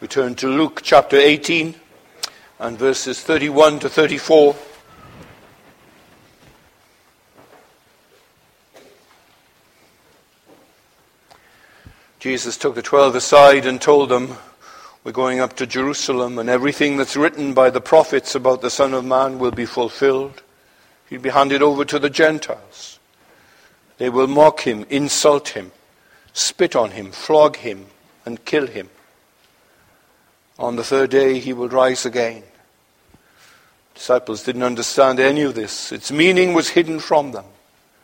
We turn to Luke chapter 18 and verses 31 to 34. Jesus took the 12 aside and told them, "We're going up to Jerusalem, and everything that's written by the prophets about the Son of Man will be fulfilled. He'll be handed over to the Gentiles. They will mock him, insult him, spit on him, flog him, and kill him. On the third day he will rise again." Disciples didn't understand any of this. Its meaning was hidden from them.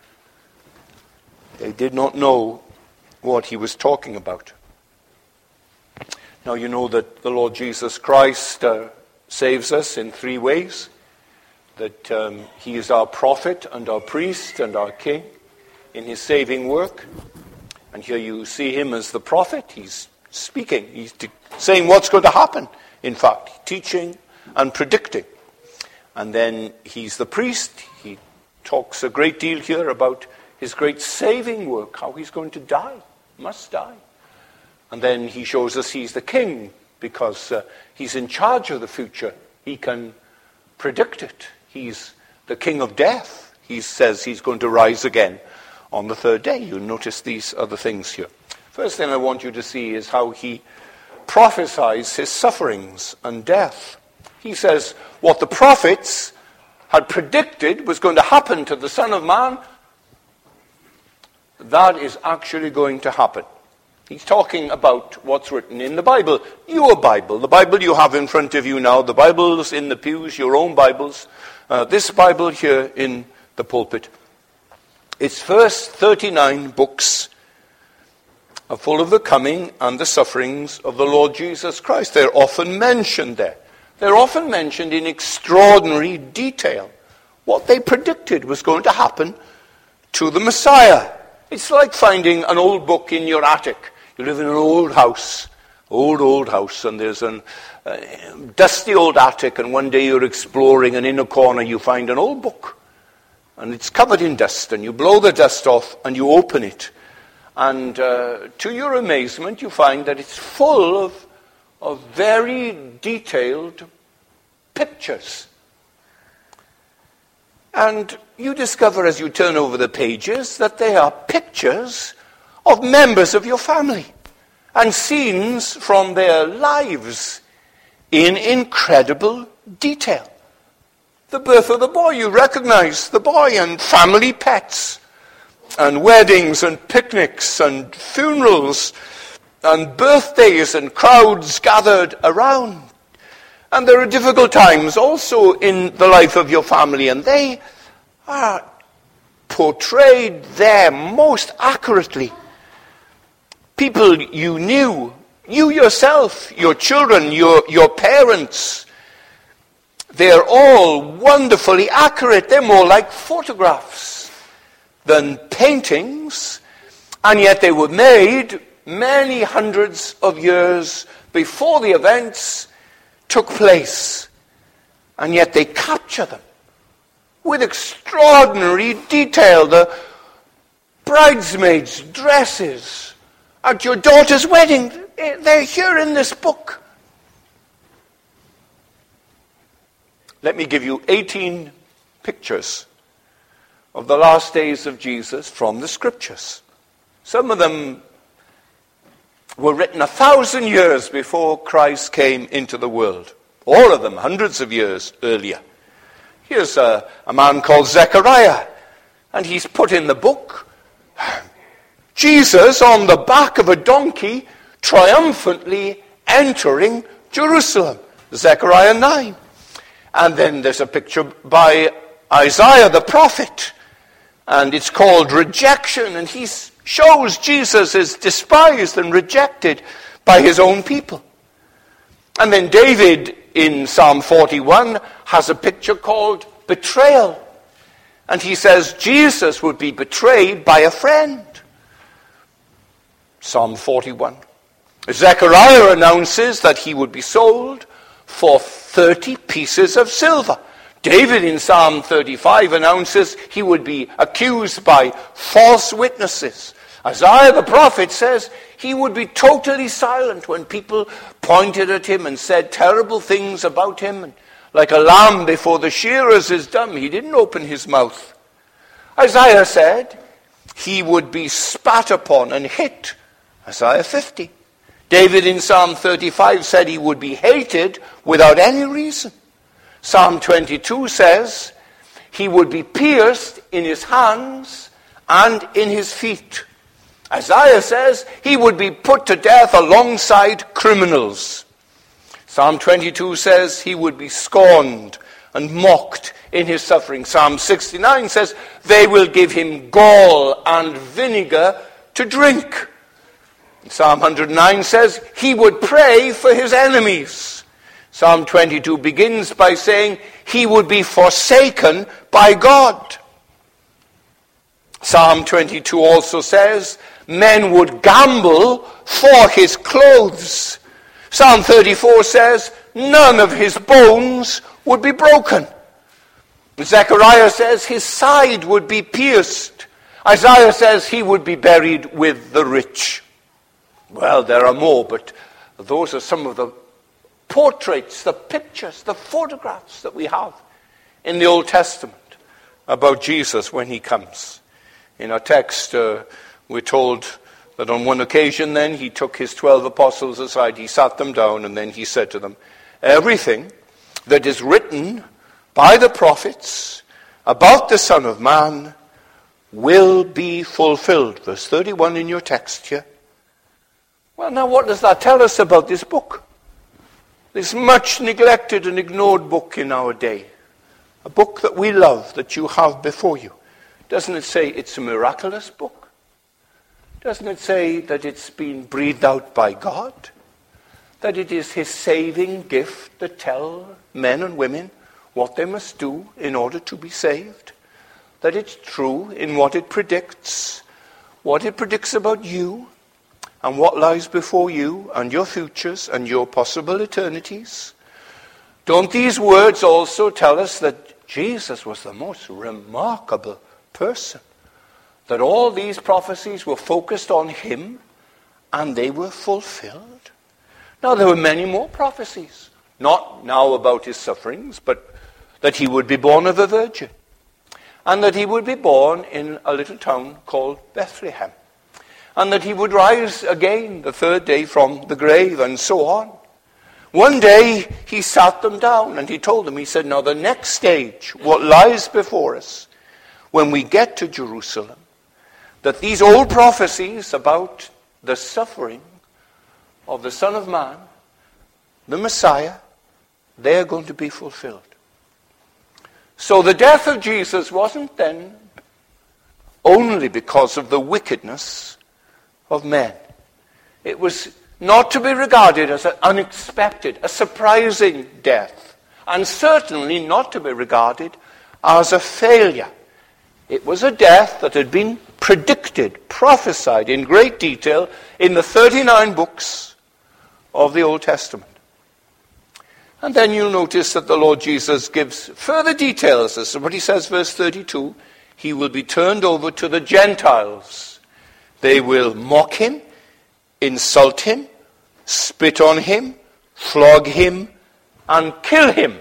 They did not know what he was talking about. Now you know that the Lord Jesus Christ saves us in three ways. That he is our prophet and our priest and our king in his saving work. And here you see him as the prophet. He's speaking. He's saying what's going to happen. In fact, teaching and predicting. And then he's the priest. He talks a great deal here about his great saving work, how he's going to die, must die. And then he shows us he's the king because he's in charge of the future. He can predict it. He's the king of death. He says he's going to rise again on the third day. You notice these other things here. First thing I want you to see is how he prophesies his sufferings and death. He says what the prophets had predicted was going to happen to the Son of Man, that is actually going to happen. He's talking about what's written in the Bible. Your Bible, the Bible you have in front of you now, the Bibles in the pews, your own Bibles, this Bible here in the pulpit. Its first 39 books are full of the coming and the sufferings of the Lord Jesus Christ. They're often mentioned there. They're often mentioned in extraordinary detail. What they predicted was going to happen to the Messiah. It's like finding an old book in your attic. You live in an old house, and there's a dusty old attic, and one day you're exploring, and in a corner you find an old book. And it's covered in dust, and you blow the dust off, and you open it. And to your amazement, you find that it's full of very detailed pictures. And you discover as you turn over the pages that they are pictures of members of your family and scenes from their lives in incredible detail. The birth of the boy, you recognize the boy, and family pets, and weddings and picnics and funerals and birthdays and crowds gathered around. And there are difficult times also in the life of your family, and they are portrayed there most accurately. People you knew, you yourself, your children, your parents, they're all wonderfully accurate. They're more like photographs than paintings, and yet they were made many hundreds of years before the events took place, and yet they capture them with extraordinary detail. The bridesmaids' dresses at your daughter's wedding, they're here in this book. Let me give you 18 pictures of the last days of Jesus from the Scriptures. Some of them were written 1,000 years before Christ came into the world. All of them, hundreds of years earlier. Here's a man called Zechariah, and he's put in the book, Jesus on the back of a donkey, triumphantly entering Jerusalem. Zechariah 9. And then there's a picture by Isaiah the prophet, and it's called Rejection, and he shows Jesus is despised and rejected by his own people. And then David in Psalm 41 has a picture called Betrayal, and he says Jesus would be betrayed by a friend. Psalm 41. Zechariah announces that he would be sold for 30 pieces of silver. David in Psalm 35 announces he would be accused by false witnesses Isaiah the prophet says he would be totally silent when people pointed at him and said terrible things about him. And like a lamb before the shearers is dumb, he didn't open his mouth. Isaiah said he would be spat upon and hit. Isaiah 50. David in Psalm 35 said he would be hated without any reason. Psalm 22 says he would be pierced in his hands and in his feet. Isaiah says he would be put to death alongside criminals. Psalm 22 says he would be scorned and mocked in his suffering. Psalm 69 says they will give him gall and vinegar to drink. Psalm 109 says he would pray for his enemies. Psalm 22 begins by saying he would be forsaken by God. Psalm 22 also says men would gamble for his clothes. Psalm 34 says none of his bones would be broken. Zechariah says his side would be pierced. Isaiah says he would be buried with the rich. Well, there are more, but those are some of the portraits, the pictures, the photographs that we have in the Old Testament about Jesus when he comes. In our text, we're told that on one occasion then he took his 12 apostles aside, he sat them down, and then he said to them, everything that is written by the prophets about the Son of Man will be fulfilled. Verse 31 in your text here. Well, now what does that tell us about this book? This much neglected and ignored book in our day. A book that we love, that you have before you. Doesn't it say it's a miraculous book? Doesn't it say that it's been breathed out by God? That it is his saving gift that tells men and women what they must do in order to be saved? That it's true in what it predicts about you, and what lies before you, and your futures, and your possible eternities? Don't these words also tell us that Jesus was the most remarkable person? That all these prophecies were focused on him, and they were fulfilled? Now, there were many more prophecies. Not now about his sufferings, but that he would be born of a virgin. And that he would be born in a little town called Bethlehem. And that he would rise again the third day from the grave, and so on. One day he sat them down and he told them, he said, now the next stage, what lies before us when we get to Jerusalem, that these old prophecies about the suffering of the Son of Man, the Messiah, they are going to be fulfilled. So the death of Jesus wasn't then only because of the wickedness of men. It was not to be regarded as an unexpected, a surprising death, and certainly not to be regarded as a failure. It was a death that had been predicted, prophesied in great detail in the 39 books of the Old Testament. And then you'll notice that the Lord Jesus gives further details as to what he says, verse 32, he will be turned over to the Gentiles. They will mock him, insult him, spit on him, flog him, and kill him.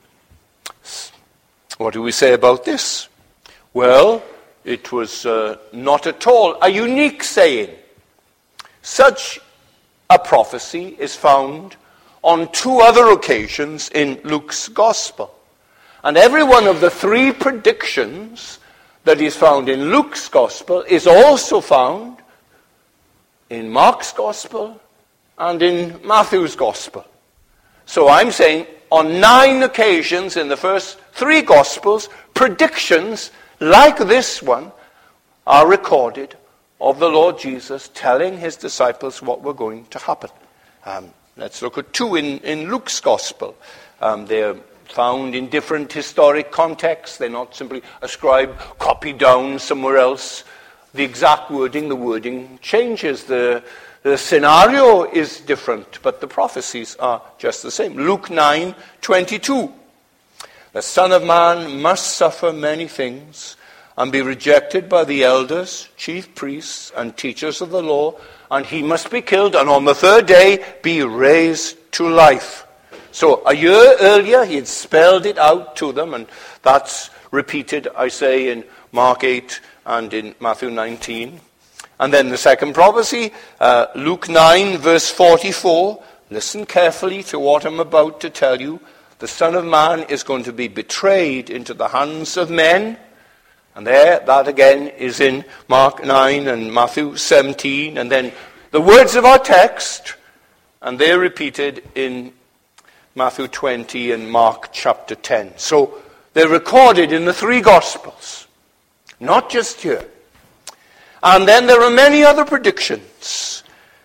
What do we say about this? Well, it was not at all a unique saying. Such a prophecy is found on two other occasions in Luke's Gospel. And every one of the three predictions that is found in Luke's Gospel is also found in Mark's Gospel and in Matthew's Gospel. So I'm saying on 9 occasions in the first 3 Gospels, predictions like this one are recorded of the Lord Jesus telling his disciples what were going to happen. Let's look at 2 in Luke's Gospel. They're found in different historic contexts. They're not simply ascribed, copied down somewhere else. The exact wording, the wording changes. The scenario is different, but the prophecies are just the same. Luke 9:22. The Son of Man must suffer many things and be rejected by the elders, chief priests, and teachers of the law, and he must be killed, and on the third day be raised to life. So a year earlier, he had spelled it out to them, and that's repeated, I say, in Mark 8 and in Matthew 19. And then the second prophecy, Luke 9, verse 44. Listen carefully to what I'm about to tell you. The Son of Man is going to be betrayed into the hands of men. And there, that again is in Mark 9 and Matthew 17. And then the words of our text, and they're repeated in Matthew 20 and Mark chapter 10. So they're recorded in the three Gospels, not just here. And then there are many other predictions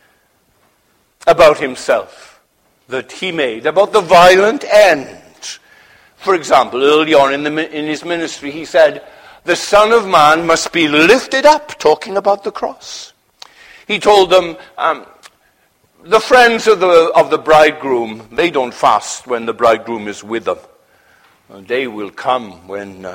about himself that he made, about the violent end. For example, early on in his ministry, he said, the Son of Man must be lifted up, talking about the cross. He told them, the friends of the bridegroom, they don't fast when the bridegroom is with them. They will come when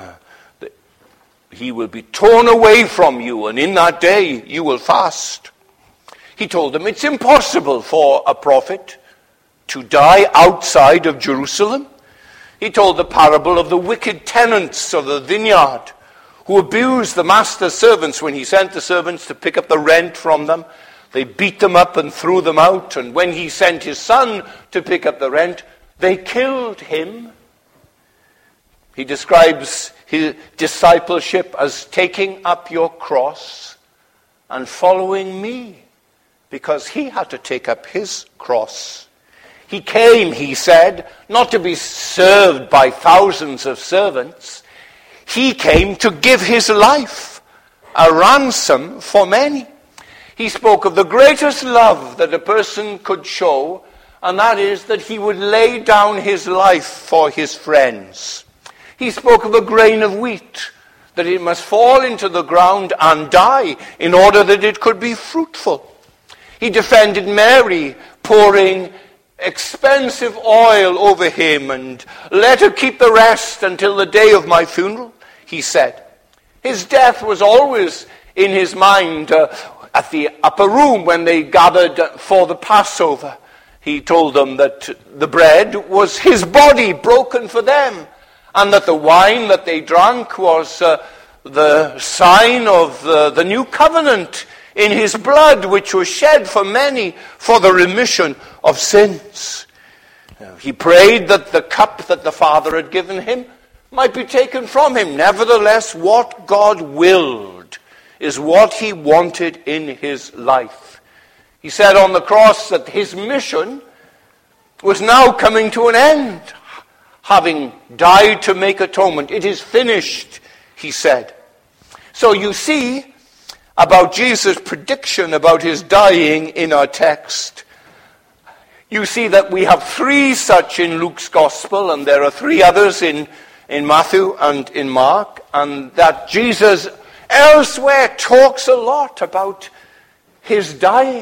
he will be torn away from you, and in that day you will fast. He told them it's impossible for a prophet to die outside of Jerusalem. He told the parable of the wicked tenants of the vineyard who abused the master's servants when he sent the servants to pick up the rent from them. They beat them up and threw them out, and when he sent his son to pick up the rent, they killed him. He describes his discipleship as taking up your cross and following me, because he had to take up his cross. He came, he said, not to be served by thousands of servants. He came to give his life, a ransom for many. He spoke of the greatest love that a person could show, and that is that he would lay down his life for his friends. He spoke of a grain of wheat, that it must fall into the ground and die in order that it could be fruitful. He defended Mary, pouring expensive oil over him, and let her keep the rest until the day of my funeral, he said. His death was always in his mind at the upper room when they gathered for the Passover. He told them that the bread was his body broken for them, and that the wine that they drank was the sign of the new covenant in his blood, which was shed for many for the remission of sins. He prayed that the cup that the Father had given him might be taken from him. Nevertheless, what God willed is what he wanted in his life. He said on the cross that his mission was now coming to an end, having died to make atonement. It is finished, he said. So you see about Jesus' prediction about his dying in our text. You see that we have three such in Luke's Gospel, and there are three others in Matthew and in Mark, and that Jesus elsewhere talks a lot about his dying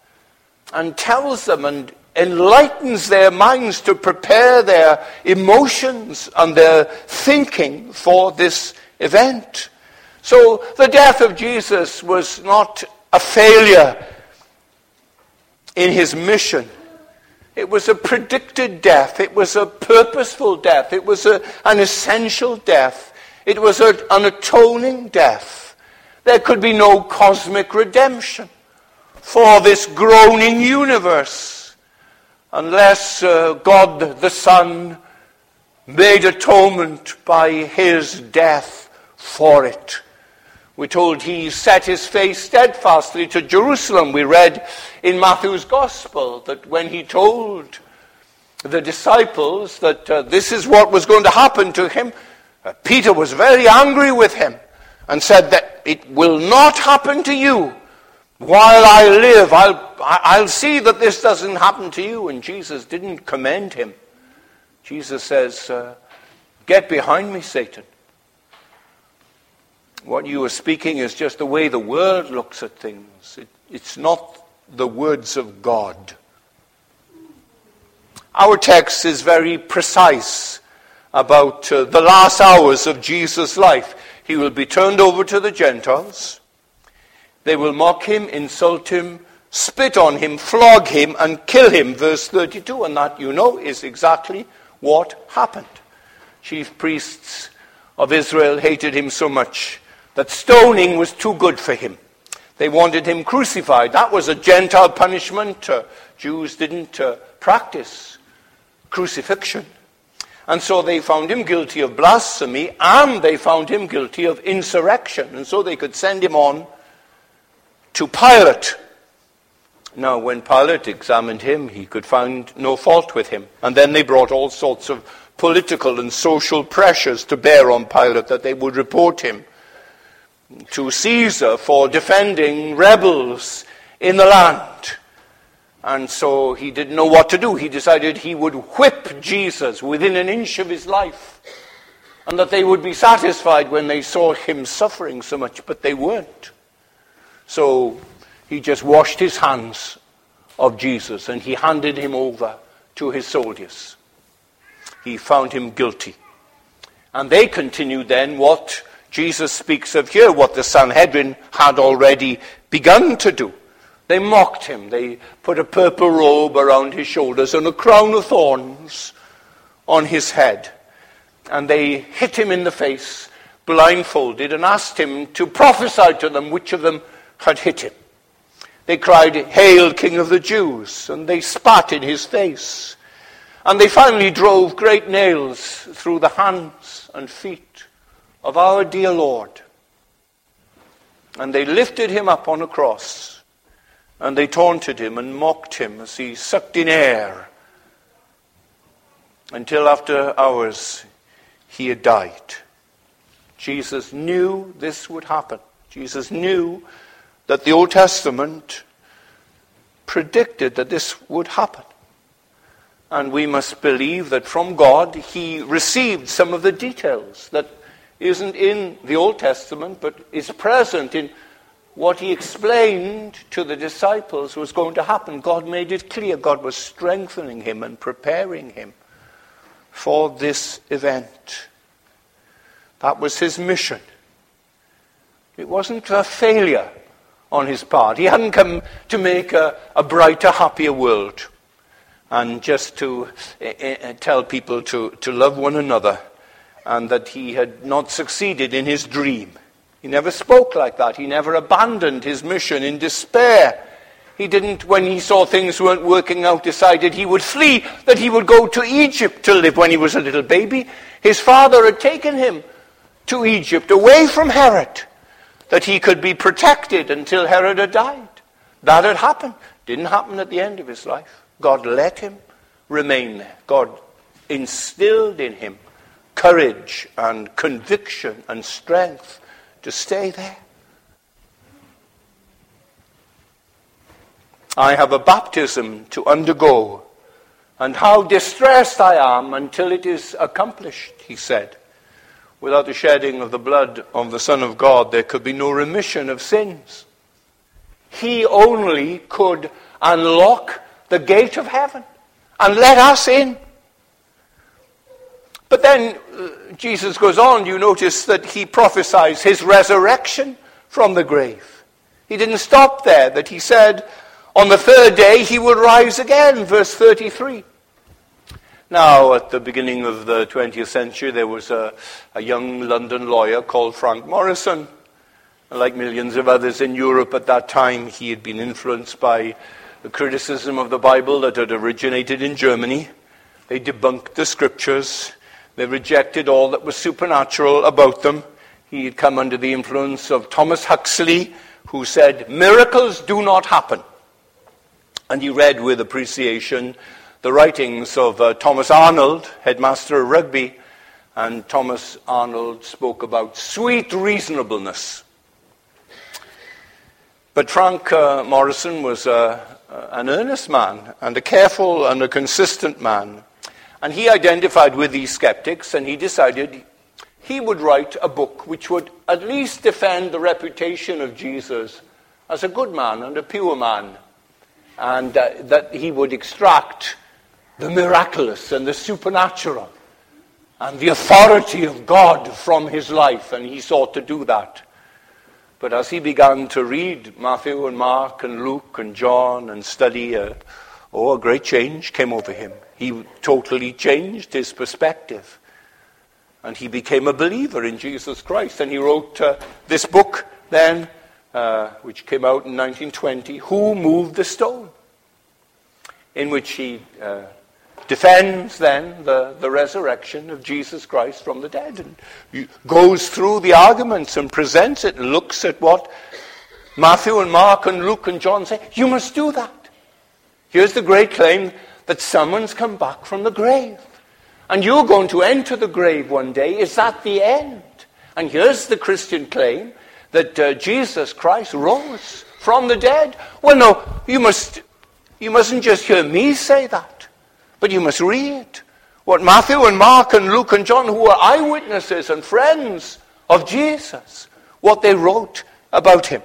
and tells them and enlightens their minds to prepare their emotions and their thinking for this event. So the death of Jesus was not a failure in his mission. It was a predicted death. It was a purposeful death. It was an essential death. It was an atoning death. There could be no cosmic redemption for this groaning universe unless God the Son made atonement by his death for it. We're told he set his face steadfastly to Jerusalem. We read in Matthew's Gospel that when he told the disciples that this is what was going to happen to him, Peter was very angry with him and said that it will not happen to you. While I live, I'll see that this doesn't happen to you. And Jesus didn't commend him. Jesus says, get behind me, Satan. What you are speaking is just the way the world looks at things. It's not the words of God. Our text is very precise about the last hours of Jesus' life. He will be turned over to the Gentiles. They will mock him, insult him, spit on him, flog him, and kill him. Verse 32, and that, is exactly what happened. Chief priests of Israel hated him so much that stoning was too good for him. They wanted him crucified. That was a Gentile punishment. Jews didn't practice crucifixion. And so they found him guilty of blasphemy, and they found him guilty of insurrection. And so they could send him on to Pilate. Now, when Pilate examined him, he could find no fault with him. And then they brought all sorts of political and social pressures to bear on Pilate, that they would report him to Caesar for defending rebels in the land. And so he didn't know what to do. He decided he would whip Jesus within an inch of his life, and that they would be satisfied when they saw him suffering so much, but they weren't. So he just washed his hands of Jesus, and he handed him over to his soldiers. He found him guilty. And they continued then what Jesus speaks of here, what the Sanhedrin had already begun to do. They mocked him. They put a purple robe around his shoulders and a crown of thorns on his head. And they hit him in the face, blindfolded, and asked him to prophesy to them which of them had hit him. They cried, "Hail, King of the Jews!" And they spat in his face. And they finally drove great nails through the hands and feet of our dear Lord. And they lifted him up on a cross. And they taunted him and mocked him as he sucked in air, until after hours he had died. Jesus knew this would happen. Jesus knew that the Old Testament predicted that this would happen. And we must believe that from God he received some of the details that isn't in the Old Testament, but is present in what he explained to the disciples was going to happen. God made it clear. God was strengthening him and preparing him for this event. That was his mission. It wasn't a failure on his part. He hadn't come to make a brighter, happier world and just to tell people to love one another, and that he had not succeeded in his dream. He never spoke like that. He never abandoned his mission in despair. He didn't, when he saw things weren't working out, decided he would flee, that he would go to Egypt to live when he was a little baby. His father had taken him to Egypt, away from Herod, that he could be protected until Herod had died. That had happened. Didn't happen at the end of his life. God let him remain there. God instilled in him courage and conviction and strength to stay there. I have a baptism to undergo, and how distressed I am until it is accomplished, he said. Without the shedding of the blood of the Son of God, there could be no remission of sins. He only could unlock the gate of heaven and let us in. But then Jesus goes on. You notice that he prophesies his resurrection from the grave. He didn't stop there, that he said on the third day he would rise again, verse 33. Now, at the beginning of the 20th century, there was a young London lawyer called Frank Morison. And like millions of others in Europe at that time, he had been influenced by the criticism of the Bible that had originated in Germany. They debunked the scriptures. They rejected all that was supernatural about them. He had come under the influence of Thomas Huxley, who said, miracles do not happen. And he read with appreciation the writings of Thomas Arnold, headmaster of rugby. And Thomas Arnold spoke about sweet reasonableness. But Frank Morison was an earnest man, and a careful and a consistent man. And he identified with these skeptics, and he decided he would write a book which would at least defend the reputation of Jesus as a good man and a pure man, and that he would extract the miraculous and the supernatural, and the authority of God from his life, and he sought to do that. But as he began to read Matthew and Mark and Luke and John and study, a great change came over him. He totally changed his perspective. And he became a believer in Jesus Christ. And he wrote this book then, which came out in 1920, Who Moved the Stone? In which he defends then the resurrection of Jesus Christ from the dead, and he goes through the arguments and presents it and looks at what Matthew and Mark and Luke and John say. You must do that. Here's the great claim that someone's come back from the grave, and you're going to enter the grave one day. Is that the end? And here's the Christian claim that Jesus Christ rose from the dead. Well, no, you mustn't just hear me say that. But you must read what Matthew and Mark and Luke and John, who were eyewitnesses and friends of Jesus, what they wrote about him.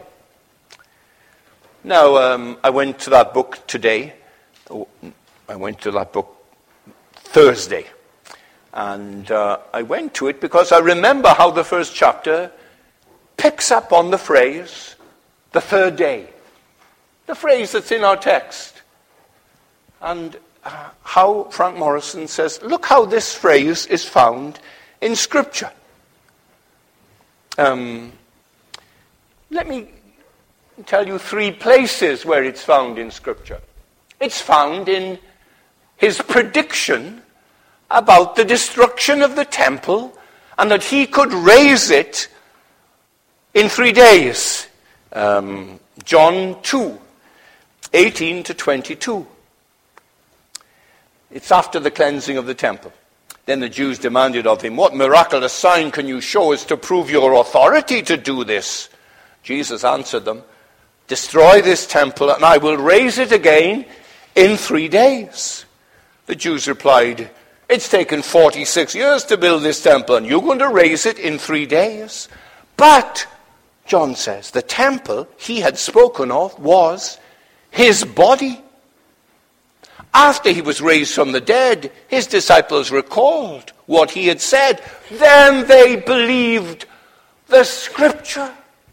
Now, I went to that book today. I went to that book Thursday. And I went to it because I remember how the first chapter picks up on the phrase, the third day. The phrase that's in our text. And how Frank Morrison says, look how this phrase is found in Scripture. Let me tell you 3 places where it's found in Scripture. It's found in his prediction about the destruction of the temple and that he could raise it in 3 days. John 2, 18 to 22. It's after the cleansing of the temple. Then the Jews demanded of him, what miraculous sign can you show us to prove your authority to do this? Jesus answered them, destroy this temple and I will raise it again in 3 days. The Jews replied, it's taken 46 years to build this temple and you're going to raise it in 3 days. But, John says, the temple he had spoken of was his body. After he was raised from the dead, his disciples recalled what he had said. Then they believed the Scripture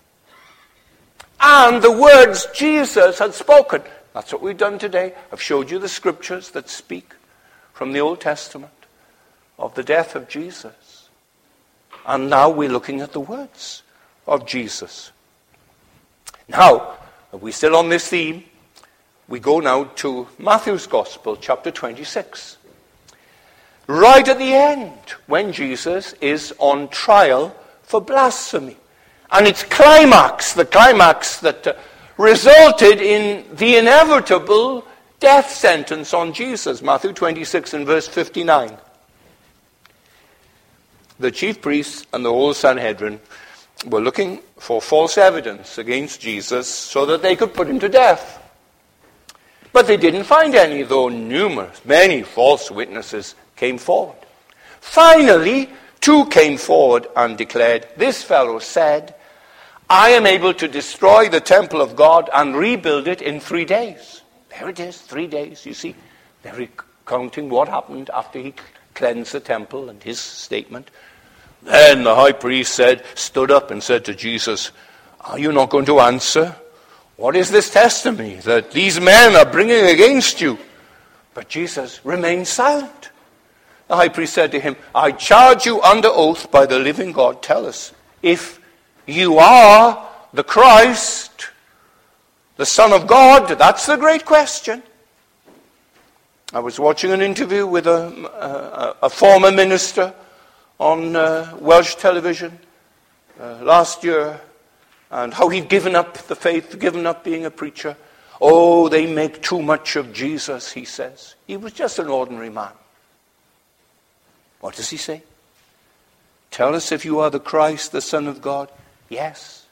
and the words Jesus had spoken. That's what we've done today. I've showed you the Scriptures that speak from the Old Testament of the death of Jesus. And now we're looking at the words of Jesus. Now, are we still on this theme? We go now to Matthew's Gospel, chapter 26. Right at the end, when Jesus is on trial for blasphemy. And its climax, the climax that resulted in the inevitable death sentence on Jesus. Matthew 26 and verse 59. The chief priests and the whole Sanhedrin were looking for false evidence against Jesus so that they could put him to death. But they didn't find any, though many false witnesses came forward. Finally, 2 came forward and declared, this fellow said, I am able to destroy the temple of God and rebuild it in 3 days. There it is, 3 days, you see. They're recounting what happened after he cleansed the temple and his statement. Then the high priest stood up and said to Jesus, are you not going to answer? What is this testimony that these men are bringing against you? But Jesus remained silent. The high priest said to him, I charge you under oath by the living God, tell us, if you are the Christ, the Son of God. That's the great question. I was watching an interview with a former minister on Welsh television last year, and how he'd given up the faith, given up being a preacher. Oh, they make too much of Jesus, he says. He was just an ordinary man. What does he say? Tell us if you are the Christ, the Son of God. Yes.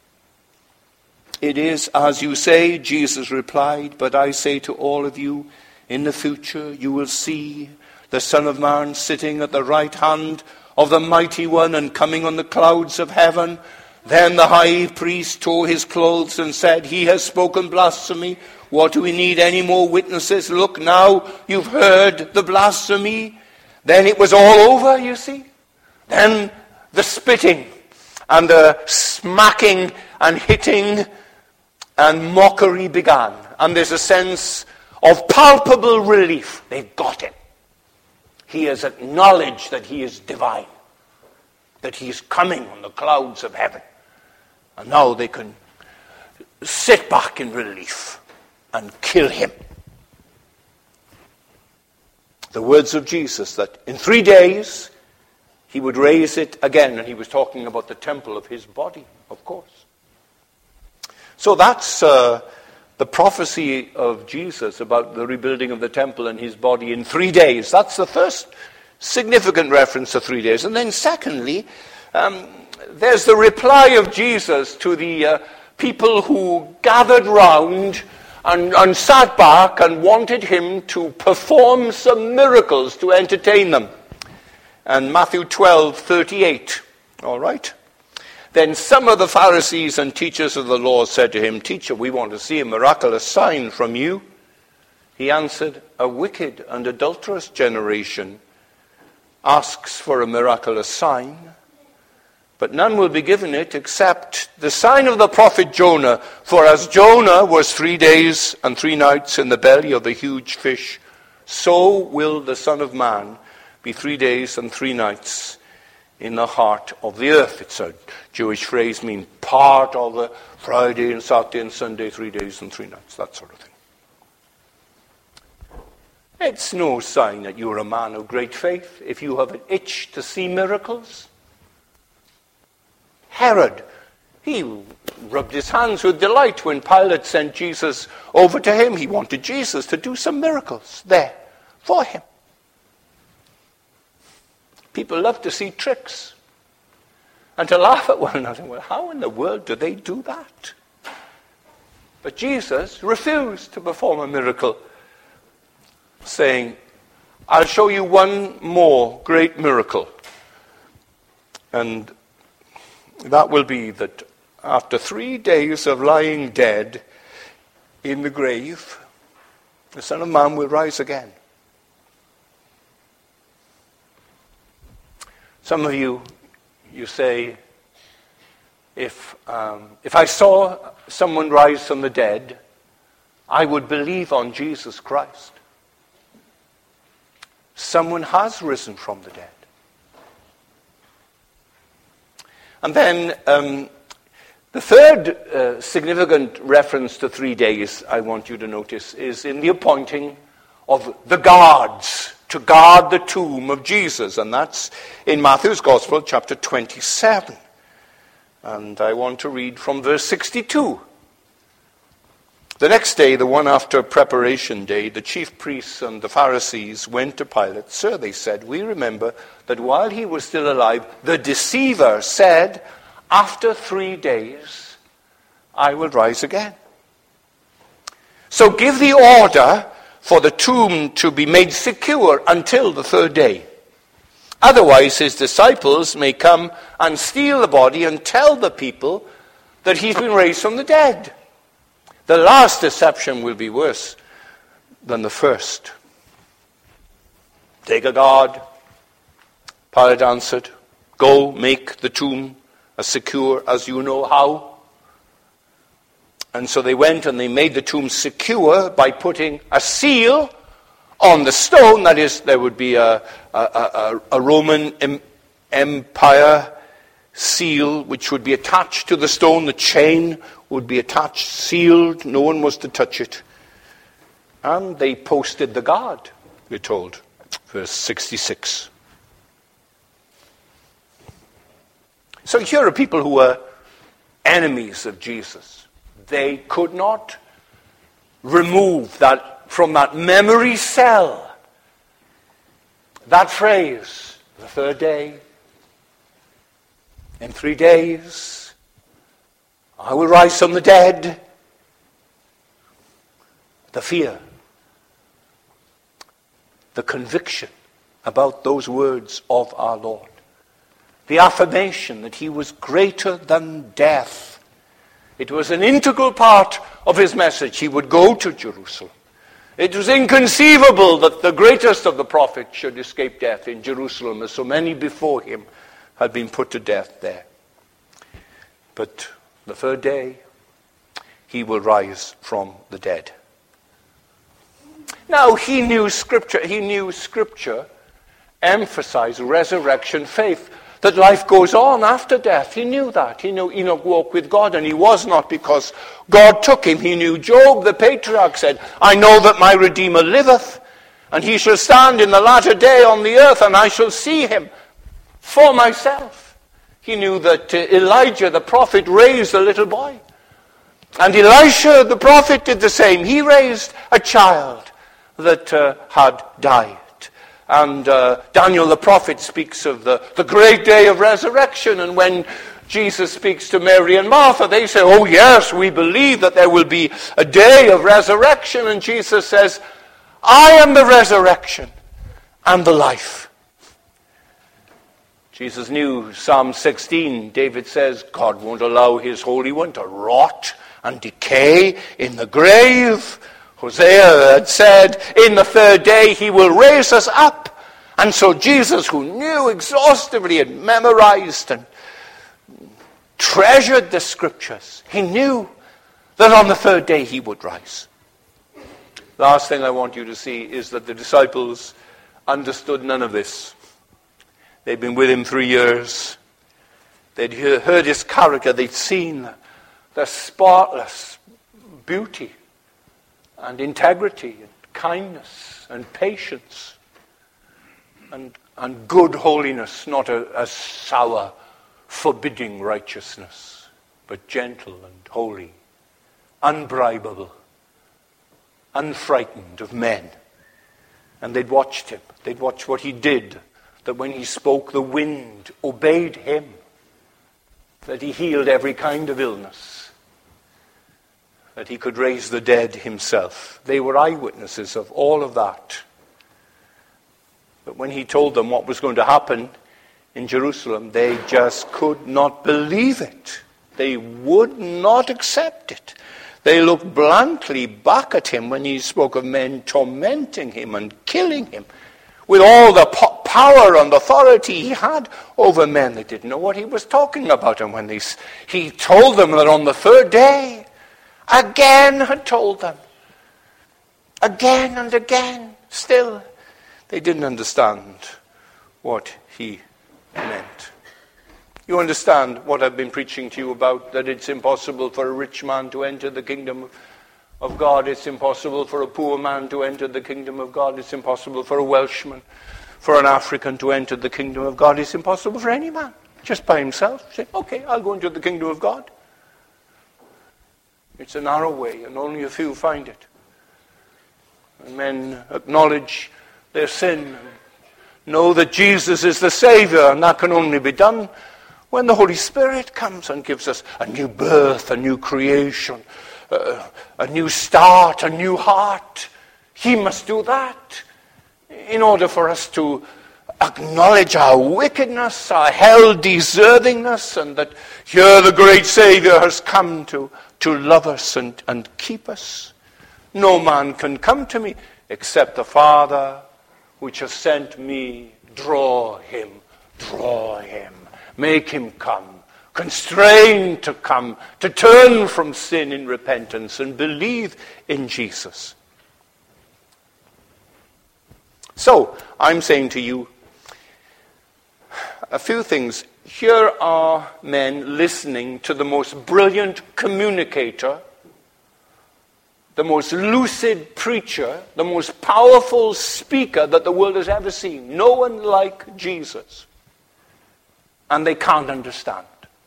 It is as you say, Jesus replied, but I say to all of you, in the future you will see the Son of Man sitting at the right hand of the Mighty One and coming on the clouds of heaven. Then the high priest tore his clothes and said, he has spoken blasphemy. What do we need any more witnesses? Look now, you've heard the blasphemy. Then it was all over, you see. Then the spitting and the smacking and hitting and mockery began. And there's a sense of palpable relief. They've got him. He has acknowledged that he is divine, that he is coming on the clouds of heaven. And now they can sit back in relief and kill him. The words of Jesus that in 3 days he would raise it again, and he was talking about the temple of his body, of course. So that's the prophecy of Jesus about the rebuilding of the temple and his body in 3 days. That's the first significant reference to 3 days. And then secondly, there's the reply of Jesus to the people who gathered round and sat back and wanted him to perform some miracles to entertain them. And Matthew 12:38, all right? Then some of the Pharisees and teachers of the law said to him, "Teacher, we want to see a miraculous sign from you." He answered, "A wicked and adulterous generation asks for a miraculous sign, but none will be given it except the sign of the prophet Jonah. For as Jonah was 3 days and 3 nights in the belly of the huge fish, so will the Son of Man be 3 days and 3 nights in the heart of the earth." It's a Jewish phrase, meaning part of the Friday and Saturday and Sunday, 3 days and 3 nights, that sort of thing. It's no sign that you're a man of great faith if you have an itch to see miracles. Herod, he rubbed his hands with delight when Pilate sent Jesus over to him. He wanted Jesus to do some miracles there for him. People love to see tricks and to laugh at one another. Well, how in the world do they do that? But Jesus refused to perform a miracle, saying, "I'll show you one more great miracle. And that will be that after 3 days of lying dead in the grave, the Son of Man will rise again." Some of you say, if I saw someone rise from the dead, I would believe on Jesus Christ. Someone has risen from the dead. And then the third significant reference to 3 days I want you to notice is in the appointing of the guards to guard the tomb of Jesus. And that's in Matthew's Gospel, chapter 27. And I want to read from verse 62. The next day, the one after preparation day, the chief priests and the Pharisees went to Pilate. "Sir," they said, "we remember that while he was still alive, the deceiver said, 'After 3 days, I will rise again.' So give the order for the tomb to be made secure until the 3rd day. Otherwise, his disciples may come and steal the body and tell the people that he's been raised from the dead. The last deception will be worse than the first." "Take a guard," Pilate answered. "Go, make the tomb as secure as you know how." And so they went and they made the tomb secure by putting a seal on the stone. That is, there would be a Roman Empire seal which would be attached to the stone. The chain would be attached, sealed. No one was to touch it. And they posted the guard, we're told. Verse 66. So here are people who were enemies of Jesus. They could not remove that from that memory cell, that phrase, the 3rd day, in 3 days, I will rise from the dead. The fear, the conviction about those words of our Lord, the affirmation that he was greater than death. It was an integral part of his message. He would go to Jerusalem. It was inconceivable that the greatest of the prophets should escape death in Jerusalem, as so many before him had been put to death there. But the third day, he will rise from the dead. Now, he knew Scripture. He knew Scripture emphasized resurrection faith, that life goes on after death. He knew that. He knew Enoch walked with God, and he was not because God took him. He knew Job, the patriarch, said, I know that my Redeemer liveth, and he shall stand in the latter day on the earth, and I shall see him for myself. He knew that Elijah, the prophet, raised a little boy. And Elisha, the prophet, did the same. He raised a child that had died. And Daniel the prophet speaks of the great day of resurrection. And when Jesus speaks to Mary and Martha, they say, oh yes, we believe that there will be a day of resurrection. And Jesus says, I am the resurrection and the life. Jesus knew Psalm 16. David says, God won't allow his Holy One to rot and decay in the grave. Hosea had said, in the third day he will raise us up. And so Jesus, who knew exhaustively and memorized and treasured the Scriptures, he knew that on the third day he would rise. Last thing I want you to see is that the disciples understood none of this. They'd been with him 3 years. They'd heard his character. They'd seen the spotless beauty and integrity and kindness and patience and good holiness, not a sour, forbidding righteousness, but gentle and holy, unbribable, unfrightened of men. And they'd watched him. They'd watched what he did, that when he spoke, the wind obeyed him, that he healed every kind of illness, that he could raise the dead himself. They were eyewitnesses of all of that. But when he told them what was going to happen in Jerusalem, they just could not believe it. They would not accept it. They looked blankly back at him when he spoke of men tormenting him and killing him. With all the power and authority he had over men, they didn't know what he was talking about. And when he told them that on the third day, again had told them, again and again, still, they didn't understand what he meant. You understand what I've been preaching to you about, that it's impossible for a rich man to enter the kingdom of God. It's impossible for a poor man to enter the kingdom of God. It's impossible for a Welshman, for an African to enter the kingdom of God. It's impossible for any man, just by himself. Say, okay, I'll go into the kingdom of God. It's a narrow way, and only a few find it. And men acknowledge their sin and know that Jesus is the Savior, and that can only be done when the Holy Spirit comes and gives us a new birth, a new creation, a new start, a new heart. He must do that in order for us to acknowledge our wickedness, our hell-deservingness, and that here the great Savior has come to love us and keep us. No man can come to me except the Father which has sent me. Draw him, make him come, constrain to come, to turn from sin in repentance and believe in Jesus. So, I'm saying to you a few things. Here are men listening to the most brilliant communicator, the most lucid preacher, the most powerful speaker that the world has ever seen. No one like Jesus. And they can't understand.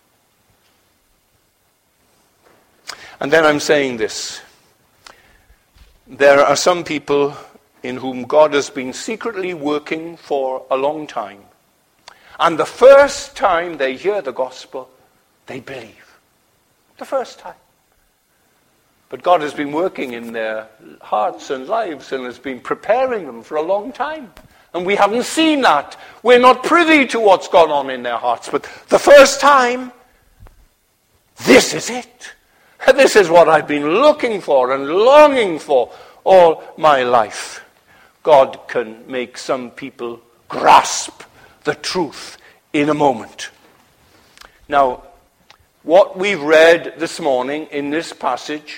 And then I'm saying this. There are some people in whom God has been secretly working for a long time. And the first time they hear the gospel, they believe. The first time. But God has been working in their hearts and lives and has been preparing them for a long time. And we haven't seen that. We're not privy to what's gone on in their hearts. But the first time, this is it. This is what I've been looking for and longing for all my life, God can make some people grasp the truth in a moment. Now, what we've read this morning in this passage,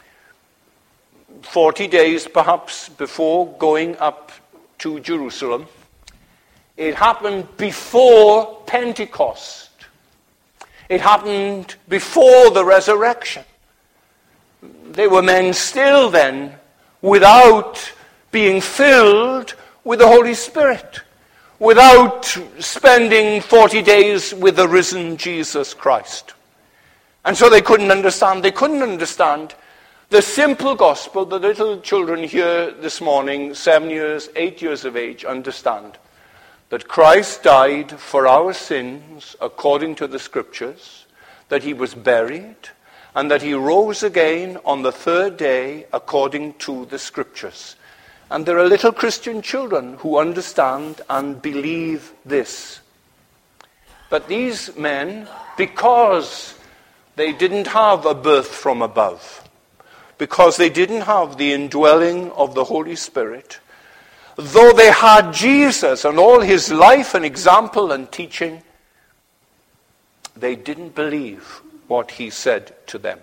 40 days perhaps before going up to Jerusalem, it happened before Pentecost. It happened before the resurrection. They were men still then without being filled with the Holy Spirit, without spending 40 days with the risen Jesus Christ. And so they couldn't understand. They couldn't understand the simple gospel the little children here this morning, 7 years, 8 years of age, understand. That Christ died for our sins according to the Scriptures, that he was buried, and that he rose again on the third day according to the Scriptures. And there are little Christian children who understand and believe this. But these men, because they didn't have a birth from above, because they didn't have the indwelling of the Holy Spirit, though they had Jesus and all his life and example and teaching, they didn't believe what he said to them.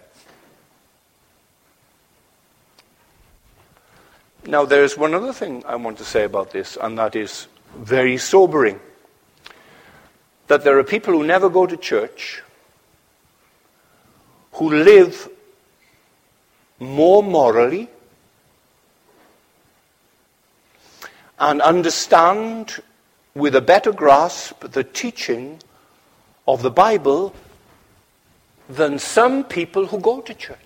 Now, there's one other thing I want to say about this, and that is very sobering. That there are people who never go to church, who live more morally, and understand with a better grasp the teaching of the Bible than some people who go to church.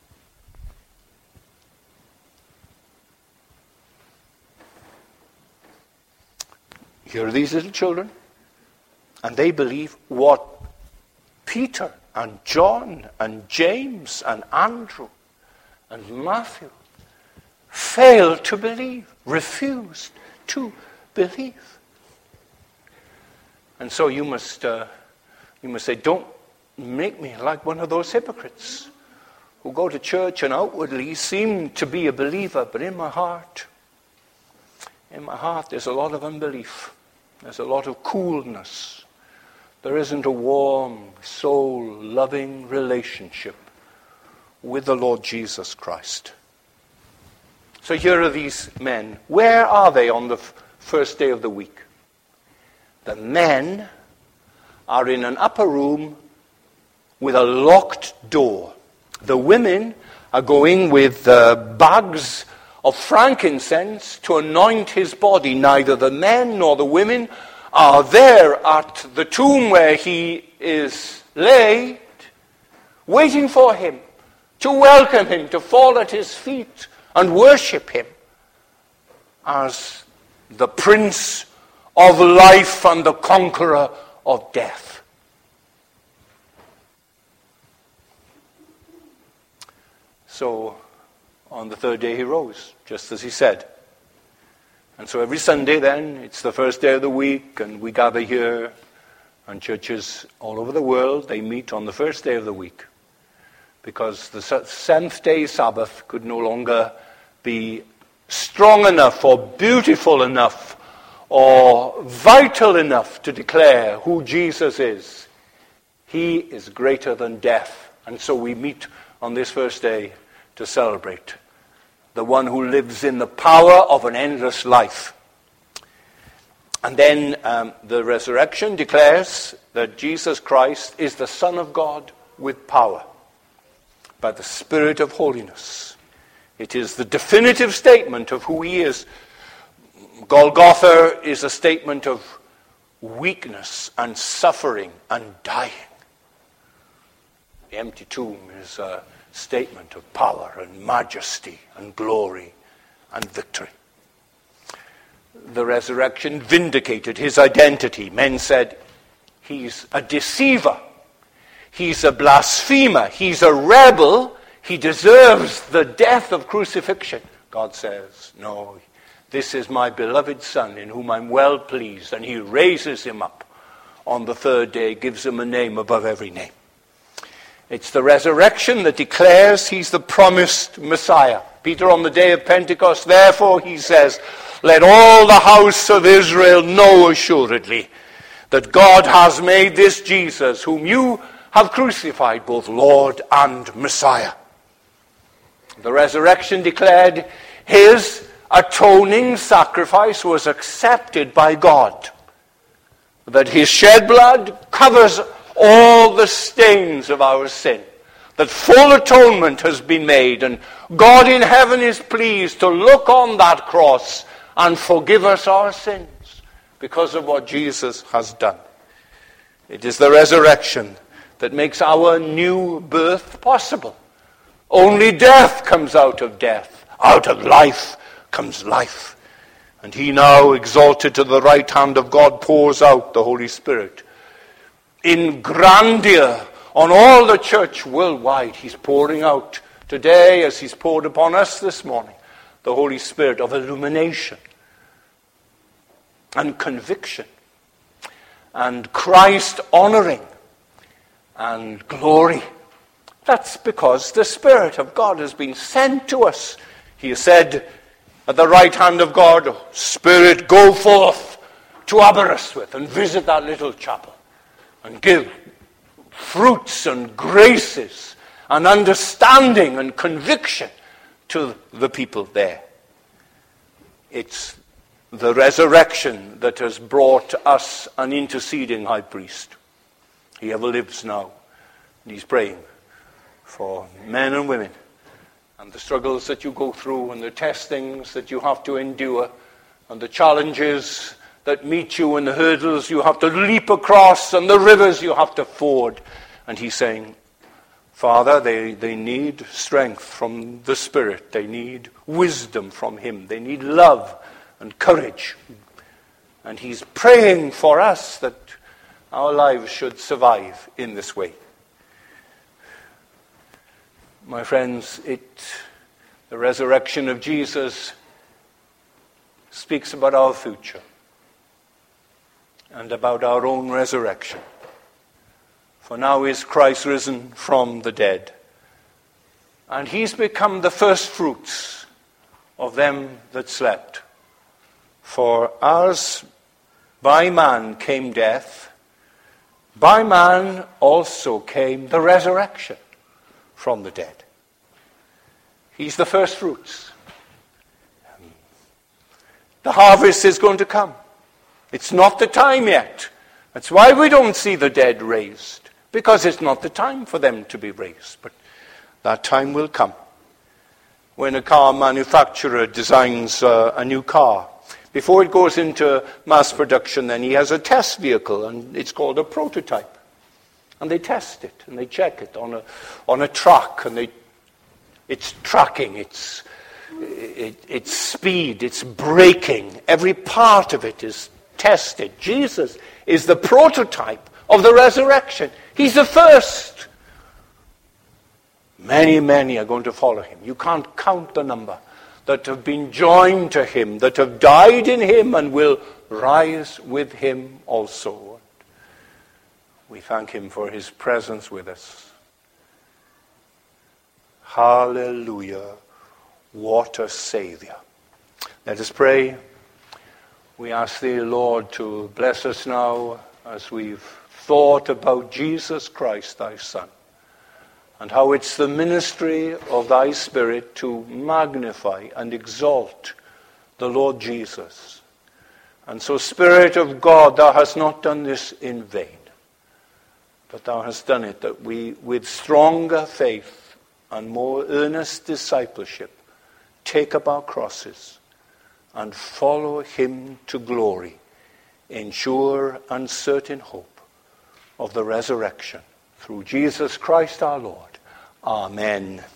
Here are these little children, and they believe what Peter and John and James and Andrew and Matthew failed to believe, refused to believe. And so you must say, don't make me like one of those hypocrites who go to church and outwardly seem to be a believer, but in my heart there's a lot of unbelief. There's a lot of coolness. There isn't a warm, soul-loving relationship with the Lord Jesus Christ. So here are these men. Where are they on the first day of the week? The men are in an upper room with a locked door. The women are going with bags of frankincense to anoint his body. Neither the men nor the women are there at the tomb where he is laid, waiting for him, to welcome him, to fall at his feet and worship him as the Prince of life and the conqueror of death. So, on the third day he rose, just as he said. And so every Sunday then, it's the first day of the week, and we gather here, and churches all over the world, they meet on the first day of the week. Because the seventh day Sabbath could no longer be strong enough or beautiful enough or vital enough to declare who Jesus is. He is greater than death. And so we meet on this first day to celebrate the one who lives in the power of an endless life. And then the resurrection declares that Jesus Christ is the Son of God with power by the Spirit of holiness. It is the definitive statement of who he is. Golgotha is a statement of weakness and suffering and dying. The empty tomb is a statement of power and majesty and glory and victory. The resurrection vindicated his identity. Men said, he's a deceiver. He's a blasphemer. He's a rebel. He deserves the death of crucifixion. God says, no, this is my beloved Son in whom I'm well pleased. And he raises him up on the third day, gives him a name above every name. It's the resurrection that declares he's the promised Messiah. Peter on the day of Pentecost, therefore, he says, let all the house of Israel know assuredly that God has made this Jesus, whom you have crucified, both Lord and Messiah. The resurrection declared his atoning sacrifice was accepted by God, that his shed blood covers all the stains of our sin, that full atonement has been made, and God in heaven is pleased to look on that cross and forgive us our sins because of what Jesus has done. It is the resurrection that makes our new birth possible. Only death comes out of death. Out of life comes life. And he now, exalted to the right hand of God, pours out the Holy Spirit. In grandeur on all the church worldwide, he's pouring out today, as he's poured upon us this morning, the Holy Spirit of illumination and conviction and Christ honoring and glory. That's because the Spirit of God has been sent to us. He has said at the right hand of God, Spirit, go forth to Aberystwyth and visit that little chapel and give fruits and graces and understanding and conviction to the people there. It's the resurrection that has brought us an interceding high priest. He ever lives now, and he's praying for men and women and the struggles that you go through and the testings that you have to endure and the challenges that meet you and the hurdles you have to leap across and the rivers you have to ford. And he's saying, Father, they need strength from the Spirit. They need wisdom from him. They need love and courage. And he's praying for us that our lives should survive in this way. My friends, the resurrection of Jesus speaks about our future and about our own resurrection. For now is Christ risen from the dead, and he's become the first fruits of them that slept. For as by man came death, by man also came the resurrection from the dead. He's the first fruits. The harvest is going to come. It's not the time yet. That's why we don't see the dead raised, because it's not the time for them to be raised. But that time will come. When a car manufacturer designs a new car, before it goes into mass production, then he has a test vehicle, and it's called a prototype. And they test it, and they check it on a truck, and it's tracking, its speed, its braking. Every part of it is tested. Jesus is the prototype of the resurrection. He's the first. Many, many are going to follow him. You can't count the number that have been joined to him, that have died in him and will rise with him also. We thank him for his presence with us. Hallelujah. What a Savior. Let us pray. We ask thee, Lord, to bless us now as we've thought about Jesus Christ, thy Son, and how it's the ministry of thy Spirit to magnify and exalt the Lord Jesus. And so, Spirit of God, thou hast not done this in vain, but thou hast done it that we, with stronger faith and more earnest discipleship, take up our crosses and follow him to glory in sure and certain hope of the resurrection. Through Jesus Christ our Lord. Amen.